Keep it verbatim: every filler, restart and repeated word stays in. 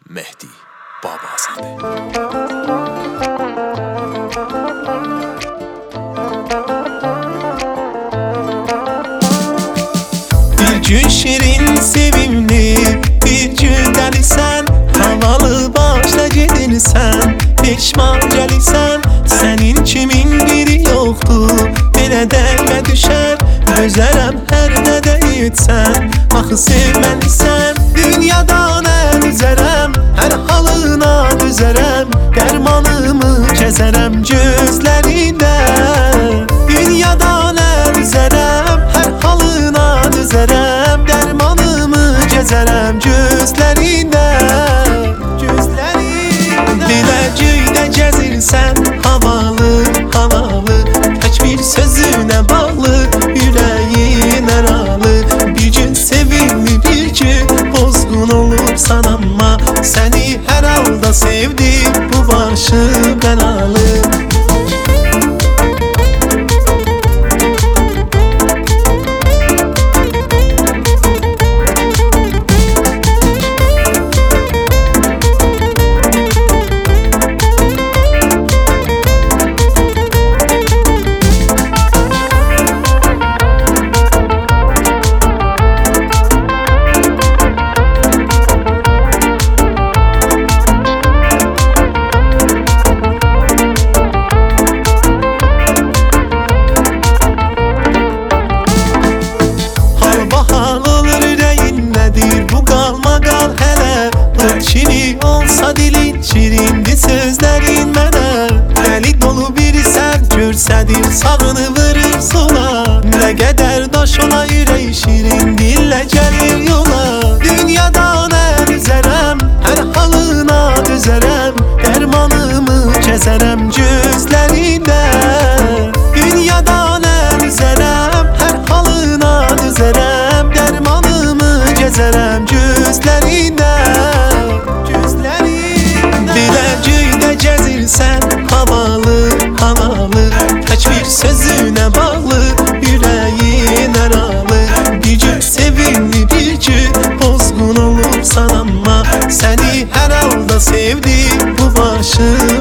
Mehdi Babazadə. Bir gün şirin, sevimli, bir gün dəlisən, havalı başla gedirsən, peşman gəlirsən. Sənin kimin biri yoxdur, belə dəymə düşər. Gözərəm hər nədə etsən, axı sevməlisən. Dünyadan əl üzərəm, hər halına düzərəm, dərmanımı kəsərəm gözlərində. Dünyadan əl üzərəm, hər halına düzərəm, dərmanımı kəsərəm gözlərində. Gözlərində Dilə göydə gəzirsən, havalı, havalı, tək bir sözünə bağlı, ürəyin əralı. Bir gün sevimli, bir gün bozgun olursan, amma səni hər halda sevdim, bu başı bəlalı. Şirin olsa dilin, şirindi sözlərin mənə. Dəli dolu birisən, görsədir sağını vırır sola. Nə qədər daş ola ürək, şirin dillə gəlir yola. Dünyadan əl üzərəm, hər halına düzərəm, dərmanımı kəsərəm gözlərində. Dünyadan əl üzərəm, hər halına düzərəm, dərmanımı kəsərəm gözlərində. Gəzirsən, havalı, havalı, tək bir sözünə bağlı, ürəyin əralı. Bir gün sevimli, bir gün bozgun olursan, amma səni hər halda sevdim, bu başı